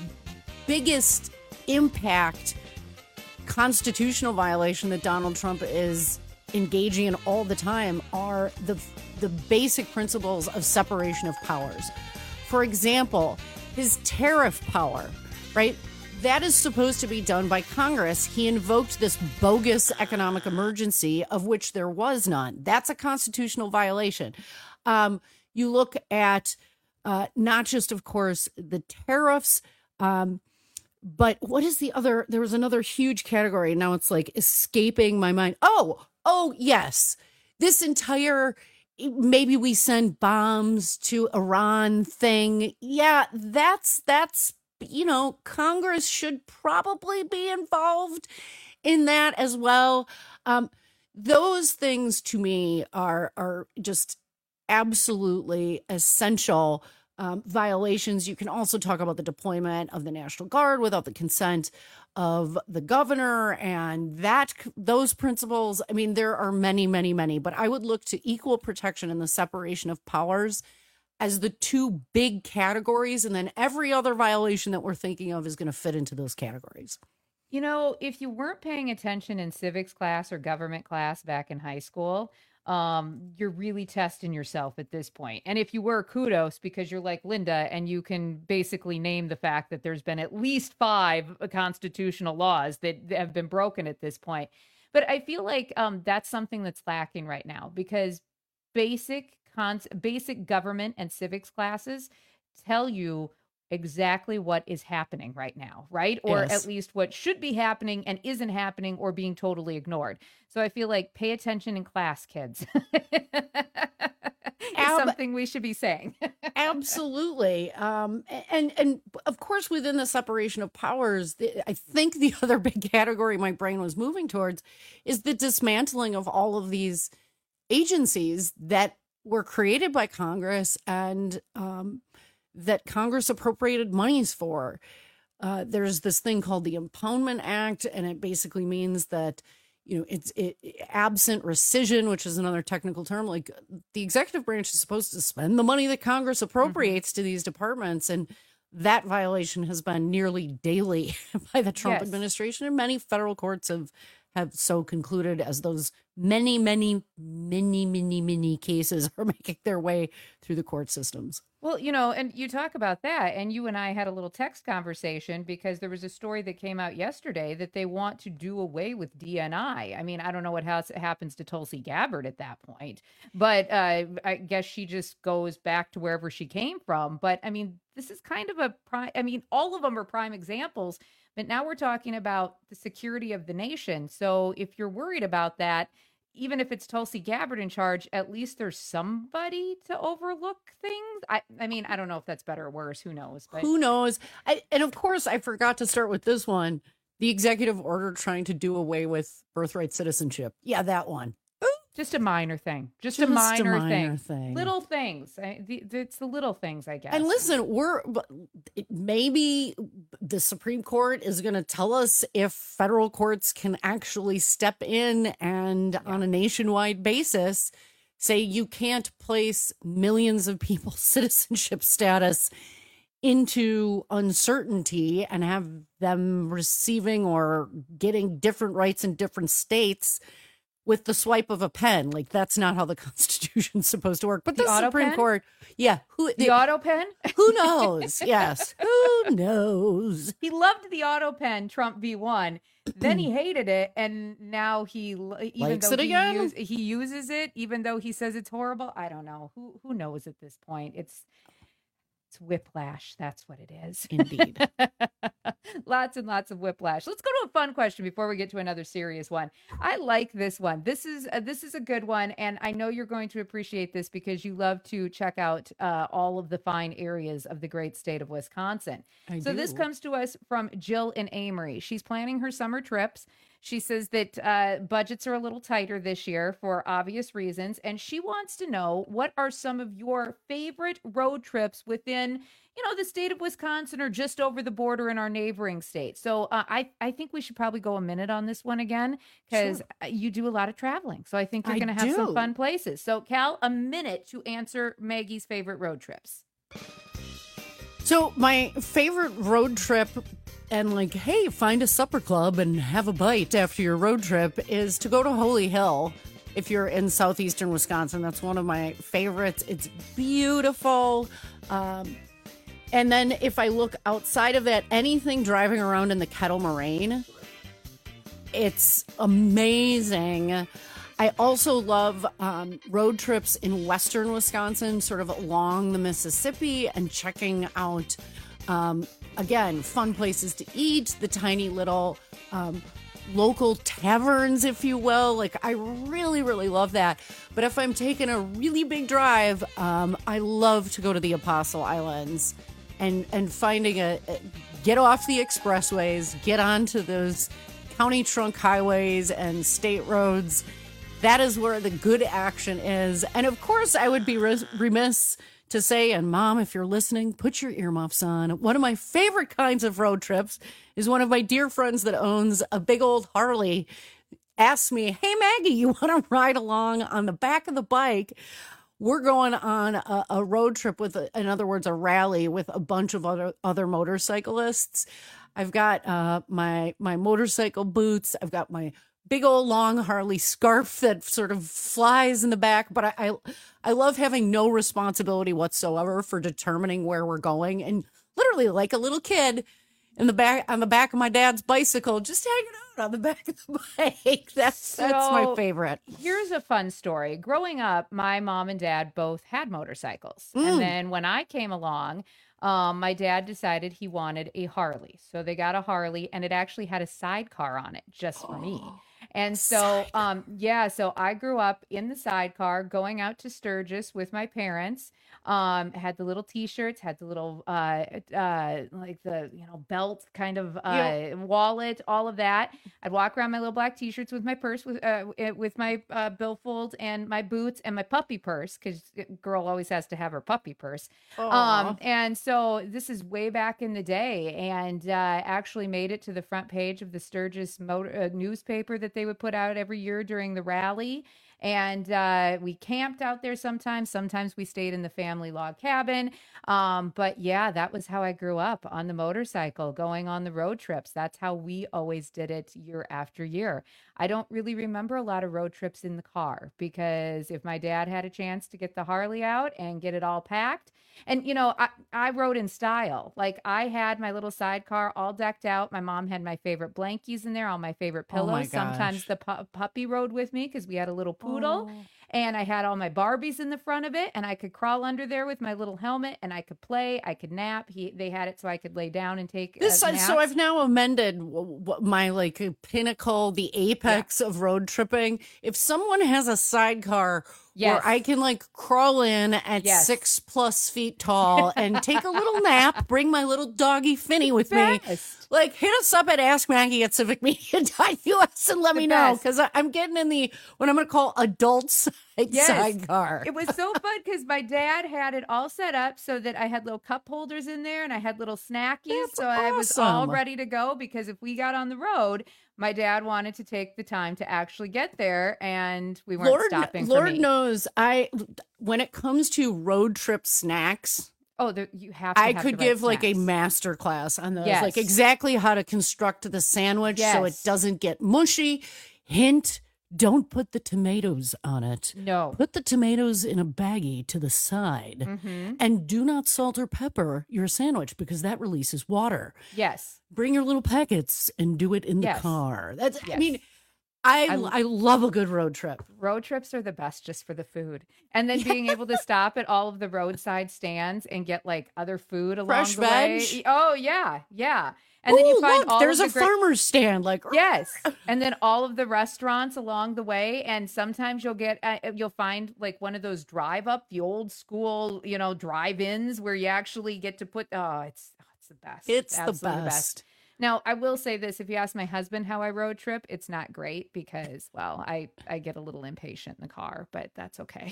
biggest impact constitutional violation that Donald Trump is engaging in all the time are the the basic principles of separation of powers. For example, his tariff power, right? That is supposed to be done by Congress. He invoked this bogus economic emergency of which there was none. That's a constitutional violation. Um, you look at uh, not just, of course, the tariffs, um, but what is the other? There was another huge category. Now it's like escaping my mind. Oh, oh, yes. This entire, maybe we send bombs to Iran thing. Yeah, that's, that's, you know, Congress should probably be involved in that as well. Um, those things to me are, are just absolutely essential um, violations. You can also talk about the deployment of the National Guard without the consent of the governor and that those principles. I mean, there are many, many, many, but I would look to equal protection and the separation of powers as the two big categories. And then every other violation that we're thinking of is going to fit into those categories. You know, if you weren't paying attention in civics class or government class back in high school, um, you're really testing yourself at this point. And if you were, kudos, because you're like Linda and you can basically name the fact that there's been at least five constitutional laws that have been broken at this point. But I feel like um, that's something that's lacking right now, because basic Con- basic government and civics classes tell you exactly what is happening right now, right? Or yes. At least what should be happening and isn't happening or being totally ignored. So I feel like pay attention in class, kids. Ab- something we should be saying. Absolutely. Um, and, and of course, within the separation of powers, I think the other big category my brain was moving towards is the dismantling of all of these agencies that were created by Congress and um, that Congress appropriated monies for. Uh, there's this thing called the Impoundment Act, and it basically means that, you know, it's it, absent rescission, which is another technical term. Like the executive branch is supposed to spend the money that Congress appropriates mm-hmm. to these departments, and that violation has been nearly daily by the Trump yes. administration, and many federal courts have have so concluded as those many, many, many, many, many cases are making their way through the court systems. Well, you know, and you talk about that, and you and I had a little text conversation because there was a story that came out yesterday that they want to do away with D N I. I mean, I don't know what has, happens to Tulsi Gabbard at that point, but uh, I guess she just goes back to wherever she came from. But I mean, this is kind of a prime, I mean, all of them are prime examples, but now we're talking about the security of the nation. So if you're worried about that, even if it's Tulsi Gabbard in charge, at least there's somebody to overlook things. I, I mean, I don't know if that's better or worse. Who knows? But who knows? I, and of course, I forgot to start with this one. The executive order trying to do away with birthright citizenship. Yeah, that one. Just a minor thing. Just, Just a, minor a minor thing. thing. Little things. I, the, it's the little things, I guess. And listen, we're maybe the Supreme Court is going to tell us if federal courts can actually step in and yeah. on a nationwide basis say you can't place millions of people's citizenship status into uncertainty and have them receiving or getting different rights in different states with the swipe of a pen. Like, that's not how the Constitution's supposed to work. But the, the Supreme pen? Court, yeah. Who, the, the auto pen? Who knows? Yes. Who knows? He loved the auto pen, Trump v one. Then he hated it, and now he even likes though it he, again? use, he uses it, even though he says it's horrible. I don't know. Who who knows at this point? It's It's whiplash. That's what it is. Indeed. Lots and lots of whiplash. Let's go to a fun question before we get to another serious one. I like this one. This is uh, this is a good one, and I know you're going to appreciate this because you love to check out uh, all of the fine areas of the great state of Wisconsin. I so do. This comes to us from Jill in Amory. She's planning her summer trips. She says that uh, budgets are a little tighter this year for obvious reasons, and she wants to know what are some of your favorite road trips within, you know, the state of Wisconsin or just over the border in our neighboring state. So uh, I, I think we should probably go a minute on this one again because sure. you do a lot of traveling. So I think you're going to have do. some fun places. So Cal, a minute to answer Maggie's favorite road trips. So my favorite road trip, and like, hey, find a supper club and have a bite after your road trip, is to go to Holy Hill. If you're in southeastern Wisconsin, that's one of my favorites. It's beautiful. Um, and then if I look outside of that, anything driving around in the Kettle Moraine, it's amazing. I also love um, road trips in western Wisconsin, sort of along the Mississippi, and checking out, um, again, fun places to eat, the tiny little um, local taverns, if you will. Like, I really, really love that. But if I'm taking a really big drive, um, I love to go to the Apostle Islands and, and finding a, a, get off the expressways, get onto those county trunk highways and state roads. That is where the good action is. And of course, I would be res- remiss to say, and Mom, if you're listening, put your earmuffs on. One of my favorite kinds of road trips is one of my dear friends that owns a big old Harley asked me, hey, Maggie, you want to ride along on the back of the bike? We're going on a, a road trip with, a, in other words, a rally with a bunch of other, other motorcyclists. I've got uh, my my motorcycle boots. I've got my big old long Harley scarf that sort of flies in the back, but I, I I love having no responsibility whatsoever for determining where we're going, and literally like a little kid in the back on the back of my dad's bicycle, just hanging out on the back of the bike. That's that's So, my favorite. Here's a fun story. Growing up, my mom and dad both had motorcycles, Mm. and then when I came along, um, my dad decided he wanted a Harley, so they got a Harley, and it actually had a sidecar on it just for me. And so, um, yeah, so I grew up in the sidecar going out to Sturgis with my parents, um, had the little t-shirts, had the little, uh, uh, like the, you know, belt kind of, uh, Yeah. wallet, all of that. I'd walk around my little black t-shirts with my purse, with, uh, eh, with my, uh, billfold and my boots and my puppy purse. 'Cause girl always has to have her puppy purse. Aw. Um, and so this is way back in the day, and, uh, actually made it to the front page of the Sturgis motor uh, newspaper that they would put out every year during the rally. And uh, we camped out there sometimes. Sometimes we stayed in the family log cabin. Um, but yeah, that was how I grew up, on the motorcycle, going on the road trips. That's how we always did it year after year. I don't really remember a lot of road trips in the car, because if my dad had a chance to get the Harley out and get it all packed, and you know, I, I rode in style. Like, I had my little sidecar all decked out. My mom had my favorite blankies in there, all my favorite Oh my pillows. Sometimes gosh. the pu- puppy rode with me because we had a little poodle. Oh. And I had all my Barbies in the front of it, and I could crawl under there with my little helmet, and I could play, I could nap. He, they had it so I could lay down and take this. uh, Uh, so I've now amended w- w- my like pinnacle, the apex yeah. of road tripping. If someone has a sidecar yes. where I can like crawl in at yes. six plus feet tall and take a little nap, bring my little doggy Finny with Best. me. Like, hit us up at Ask Maggie at civic media dot U S and let the me best. know, because I'm getting in the, what I'm going to call adults yes. sidecar. It was so fun because my dad had it all set up so that I had little cup holders in there and I had little snackies. That's so awesome. I was all ready to go because if we got on the road, my dad wanted to take the time to actually get there and we weren't Lord, stopping for Lord me. knows, I, when it comes to road trip snacks, Oh, there, you have to I have could the right give like snacks. a master class on those, Yes. like exactly how to construct the sandwich Yes. so it doesn't get mushy. Hint, don't put the tomatoes on it. No. Put the tomatoes in a baggie to the side. Mm-hmm. And do not salt or pepper your sandwich because that releases water. Yes. Bring your little packets and do it in the Yes. car. That's, Yes. I mean, I, I- I love a good road trip. Road trips are the best just for the food. And then being able to stop at all of the roadside stands and get like other food along Fresh the veg? way. Oh, yeah. Yeah. And then you Ooh, find look, all there's of a the great- farmer's stand. Like, Yes. And then all of the restaurants along the way. And sometimes you'll get, uh, you'll find like one of those drive up, the old school, you know, drive-ins where you actually get to put, oh, it's, oh, it's the best. It's the absolutely best. Now, I will say this, if you ask my husband how I road trip, it's not great because, well, I, I get a little impatient in the car, but that's okay.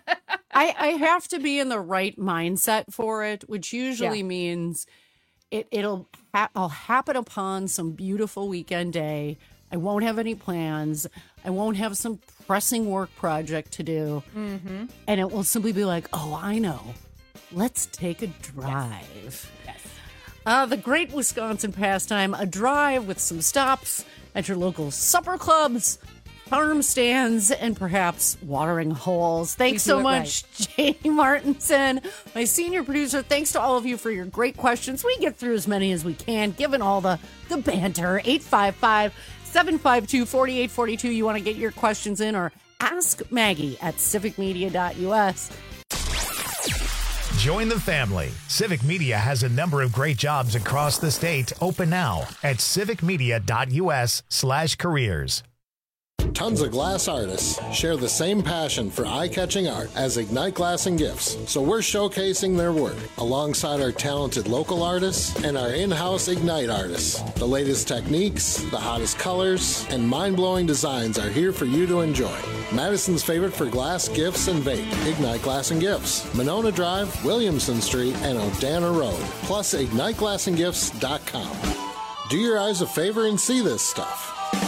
I, I have to be in the right mindset for it, which usually Yeah. means it, it'll ha- I'll happen upon some beautiful weekend day. I won't have any plans. I won't have some pressing work project to do. Mm-hmm. And it will simply be like, oh, I know. Let's take a drive. Yes. yes. Uh, the great Wisconsin pastime, a drive with some stops at your local supper clubs, farm stands, and perhaps watering holes. Thanks do so it much, Jamie Martinson, my senior producer. Thanks to all of you for your great questions. We get through as many as we can, given all the, the banter. eight five five, seven five two, four eight four two. You want to get your questions in, or ask Maggie at civic media dot U S. Join the family. Civic Media has a number of great jobs across the state open now at civic media dot U S slash careers. Tons of glass artists share the same passion for eye-catching art as Ignite Glass and Gifts, so we're showcasing their work alongside our talented local artists and our in-house Ignite artists. The latest techniques, the hottest colors, and mind-blowing designs are here for you to enjoy. Madison's favorite for glass, gifts, and vape, Ignite Glass and Gifts, Monona Drive, Williamson Street, and Odana Road, plus ignite glass and gifts dot com. Do your eyes a favor and see this stuff.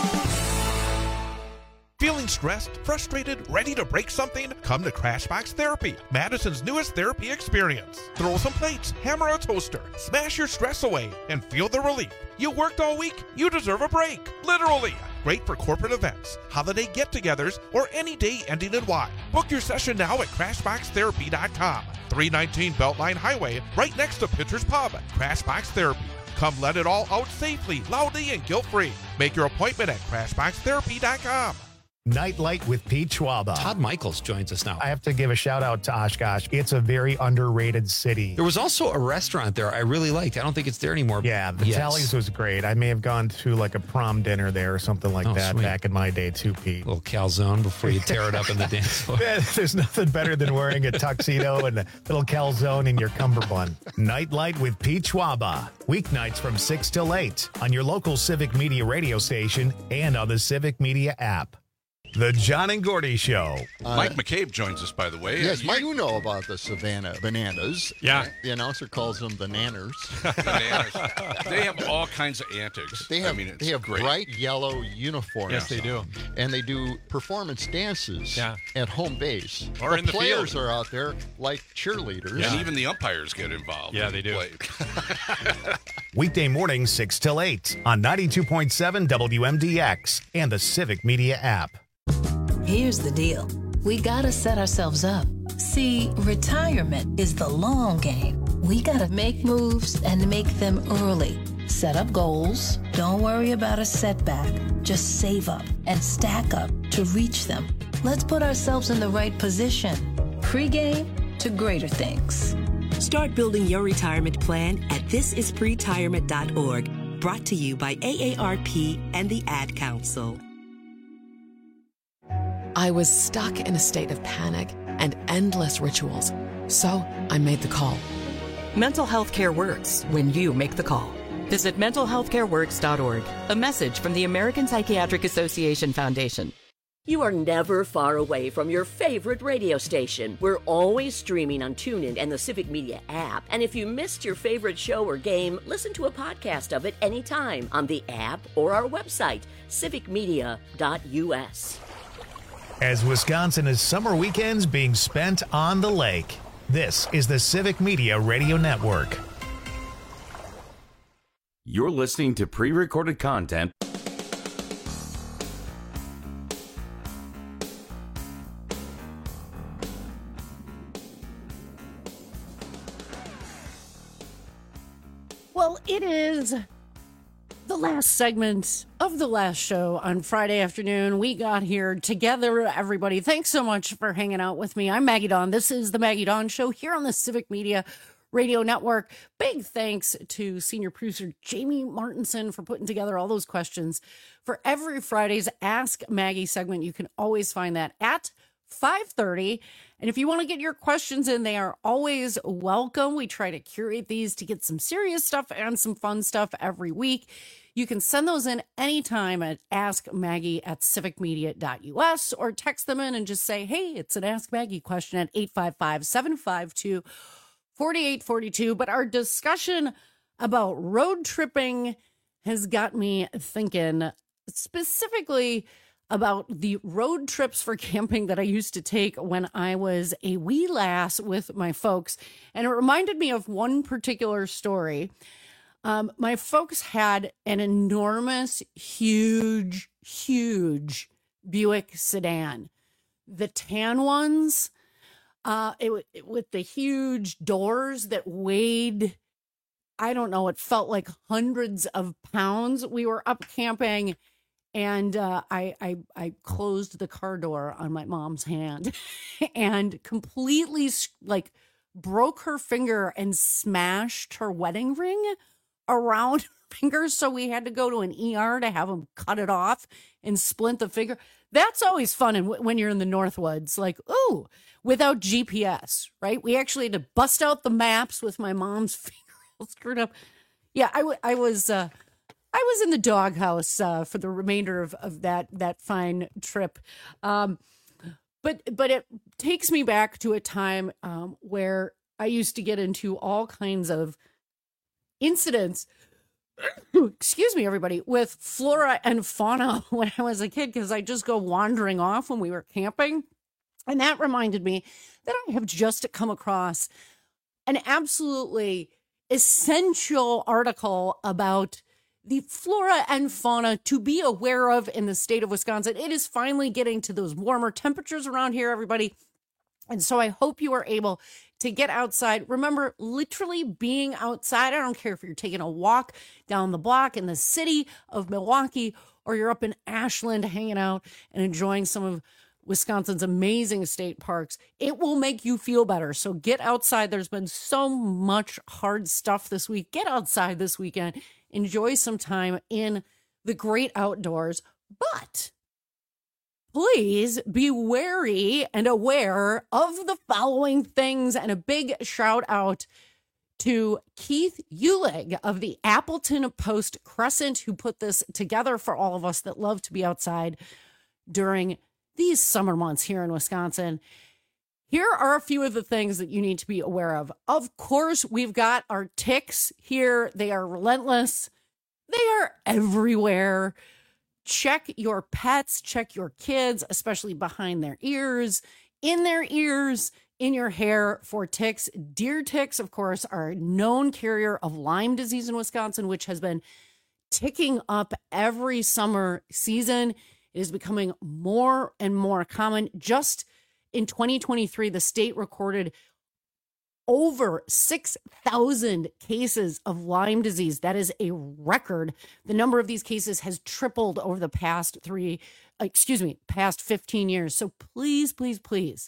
Feeling stressed, frustrated, ready to break something? Come to Crashbox Therapy, Madison's newest therapy experience. Throw some plates, hammer a toaster, smash your stress away, and feel the relief. You worked all week, you deserve a break. Literally. Great for corporate events, holiday get-togethers, or any day ending in Y. Book your session now at crashbox therapy dot com. three nineteen Beltline Highway, right next to Pitcher's Pub. Crashbox Therapy. Come let it all out safely, loudly, and guilt-free. Make your appointment at crashbox therapy dot com. Nightlight with Pete Schwaba. Todd Michaels joins us now. I have to give a shout out to Oshkosh. It's a very underrated city. There was also a restaurant there I really liked. I don't think it's there anymore. Yeah, the Yes. Tallies was great. I may have gone to like a prom dinner there or something like Oh, that sweet. back in my day too, Pete. A little calzone before you tear it up in the dance floor. Man, there's nothing better than wearing a tuxedo and a little calzone in your cummerbund. Nightlight with Pete Schwaba. Weeknights from six till eight on your local Civic Media radio station and on the Civic Media app. The John and Gordy Show. Uh, Mike McCabe joins us, by the way. Yes, Uh, Mike, you know about the Savannah Bananas. Yeah. The announcer calls them bananas. Bananas. They have all kinds of antics. They have, I mean, it's they have great. bright yellow uniforms. Yes, they do. And they do performance dances Yeah. at home base. Or in the players field. are out there like cheerleaders. And even the umpires get involved. Yeah, when they you do. play. Weekday mornings six till eight on ninety-two point seven W M D X and the Civic Media app. Here's the deal. We gotta set ourselves up. See, retirement is the long game. We gotta make moves and make them early. Set up goals. Don't worry about a setback. Just save up and stack up to reach them. Let's put ourselves in the right position. Pre-game to greater things. Start building your retirement plan at this is pretirement dot org. Brought to you by A A R P and the Ad Council. I was stuck in a state of panic and endless rituals. So I made the call. Mental health care works when you make the call. Visit mental health care works dot org. A message from the American Psychiatric Association Foundation. You are never far away from your favorite radio station. We're always streaming on TuneIn and the Civic Media app. And if you missed your favorite show or game, listen to a podcast of it anytime on the app or our website, civic media dot u s. As Wisconsin is summer weekends being spent on the lake, this is the Civic Media Radio Network. You're listening to pre-recorded content. Well, it is the last segment of the last show on Friday afternoon. We got here together, everybody. Thanks so much for hanging out with me. I'm Maggie Dawn. This is the Maggie Dawn Show here on the Civic Media Radio Network. Big thanks to senior producer Jamie Martinson for putting together all those questions for every Friday's Ask Maggie segment. You can always find that at five thirty. And if you want to get your questions in, they are always welcome. We try to curate these to get some serious stuff and some fun stuff every week. You can send those in anytime at ask maggie at civic media dot u s or text them in and just say, hey, it's an Ask Maggie question at eight five five, seven five two, four eight four two. But our discussion about road tripping has got me thinking specifically about the road trips for camping that I used to take when I was a wee lass with my folks. And it reminded me of one particular story. Um, my folks had an enormous, huge, huge Buick sedan. The tan ones, uh, it, it, with the huge doors that weighed, I don't know, it felt like hundreds of pounds. We were up camping. And uh, I, I I closed the car door on my mom's hand and completely like broke her finger and smashed her wedding ring around her finger. So we had to go to an E R to have them cut it off and splint the finger. That's always fun and when you're in the Northwoods, like, ooh, without G P S, right? We actually had to bust out the maps with my mom's finger all screwed up. Yeah, I, w- I was... Uh, I was in the doghouse uh, for the remainder of, of that that fine trip. Um, but but it takes me back to a time um, where I used to get into all kinds of incidents, excuse me, everybody, with flora and fauna when I was a kid, because I just go wandering off when we were camping. And that reminded me that I have just come across an absolutely essential article about the flora and fauna to be aware of in the state of Wisconsin. It is finally getting to those warmer temperatures around here, everybody. And so I hope you are able to get outside. Remember, literally being outside. I don't care if you're taking a walk down the block in the city of Milwaukee or you're up in Ashland hanging out and enjoying some of Wisconsin's amazing state parks. It will make you feel better. So get outside. There's been so much hard stuff this week. Get outside this weekend. Enjoy some time in the great outdoors, but please be wary and aware of the following things. And a big shout out to Keith Ulig of the Appleton Post Crescent, who put this together for all of us that love to be outside during these summer months here in Wisconsin. Here are a few of the things that you need to be aware of. Of course, we've got our ticks here. They are relentless. They are everywhere. Check your pets, check your kids, especially behind their ears, in their ears, in your hair for ticks. Deer ticks, of course, are a known carrier of Lyme disease in Wisconsin, which has been ticking up every summer season. It is becoming more and more common. Just in twenty twenty-three, the state recorded over six thousand cases of Lyme disease. That is a record. The number of these cases has tripled over the past three, excuse me, past fifteen years. So please, please, please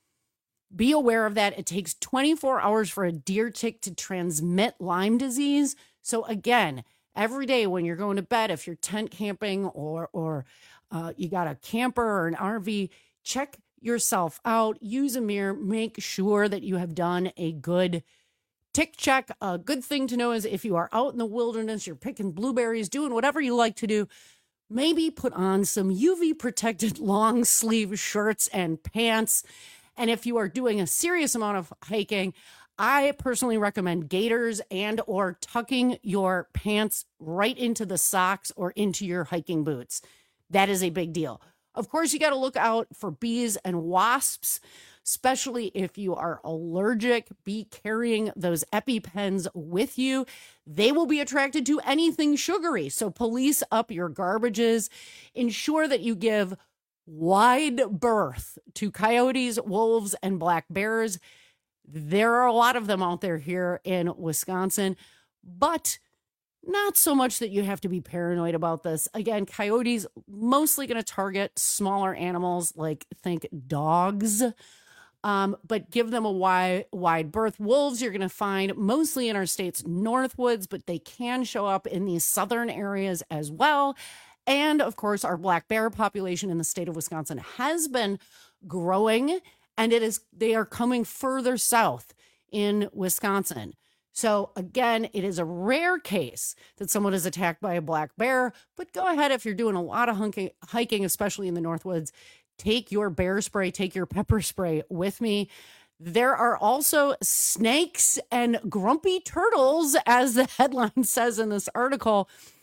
be aware of that. It takes twenty-four hours for a deer tick to transmit Lyme disease. So again, every day when you're going to bed, if you're tent camping or, or uh, you got a camper or an R V, check yourself out, use a mirror, make sure that you have done a good tick check. A good thing to know is if you are out in the wilderness, you're picking blueberries, doing whatever you like to do, maybe put on some U V protected long sleeve shirts and pants. And if you are doing a serious amount of hiking, I personally recommend gaiters and or tucking your pants right into the socks or into your hiking boots. That is a big deal. Of course, you got to look out for bees and wasps, especially if you are allergic. Be carrying those EpiPens with you. They will be attracted to anything sugary. So police up your garbages. Ensure that you give wide berth to coyotes, wolves, and black bears. There are a lot of them out there here in Wisconsin, but not so much that you have to be paranoid about this. Again, coyotes mostly going to target smaller animals, like think dogs, um, but give them a wide, wide berth. Wolves you're going to find mostly in our state's northwoods, but they can show up in these southern areas as well. And of course, our black bear population in the state of Wisconsin has been growing, and it is they are coming further south in Wisconsin. So again, it is a rare case that someone is attacked by a black bear, but go ahead if you're doing a lot of hunking, hiking, especially in the Northwoods, take your bear spray, take your pepper spray with me. There are also snakes and grumpy turtles, as the headline says in this article,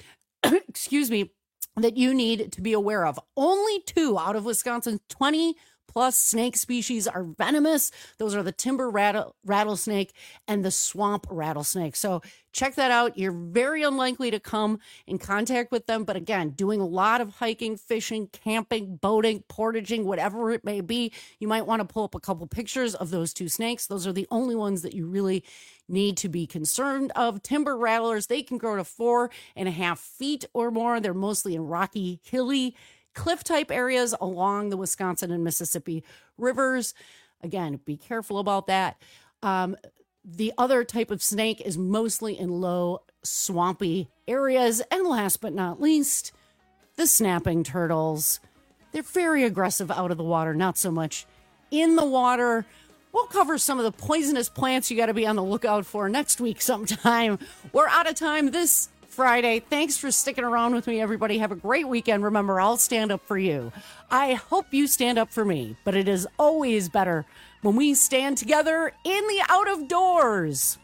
excuse me, that you need to be aware of. Only two out of Wisconsin's twenty plus snake species are venomous. Those are the timber rattle, rattlesnake and the swamp rattlesnake. So check that out. You're very unlikely to come in contact with them. But again, doing a lot of hiking, fishing, camping, boating, portaging, whatever it may be, you might want to pull up a couple pictures of those two snakes. Those are the only ones that you really need to be concerned of. Timber rattlers, they can grow to four and a half feet or more. They're mostly in rocky, hilly, cliff type areas along the Wisconsin and Mississippi rivers. Again, be careful about that. Um, the other type of snake is mostly in low, swampy areas. And last but not least, the snapping turtles. They're very aggressive out of the water, not so much in the water. We'll cover some of the poisonous plants you got to be on the lookout for next week sometime. We're out of time this Friday. Thanks for sticking around with me, everybody. Have a great weekend. Remember, I'll stand up for you. I hope you stand up for me, but it is always better when we stand together in the out of doors.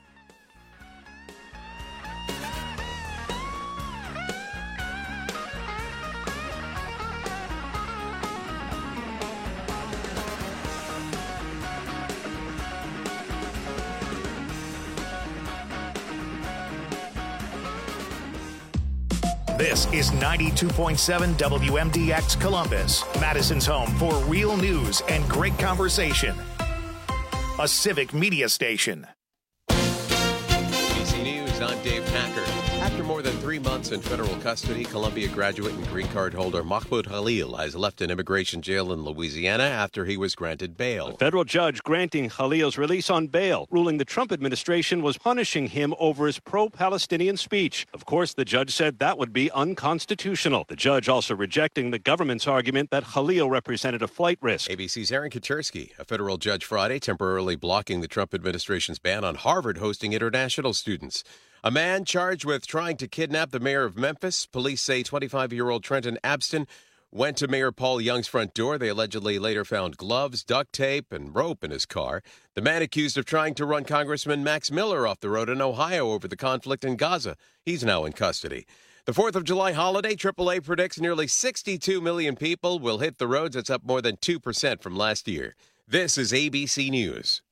This is ninety-two point seven W M D X Columbus, Madison's home for real news and great conversation. A civic media station. A B C News, I'm Dave Packer. After more than three months in federal custody, Columbia graduate and green card holder Mahmoud Khalil has left an immigration jail in Louisiana after he was granted bail. A federal judge granting Khalil's release on bail, ruling the Trump administration was punishing him over his pro-Palestinian speech. Of course, the judge said that would be unconstitutional. The judge also rejecting the government's argument that Khalil represented a flight risk. A B C's Aaron Katersky, a federal judge Friday temporarily blocking the Trump administration's ban on Harvard hosting international students. A man charged with trying to kidnap the mayor of Memphis. Police say twenty-five-year-old Trenton Abston went to Mayor Paul Young's front door. They allegedly later found gloves, duct tape, and rope in his car. The man accused of trying to run Congressman Max Miller off the road in Ohio over the conflict in Gaza. He's now in custody. The fourth of July holiday, triple A predicts nearly sixty-two million people will hit the roads. That's up more than two percent from last year. This is A B C News.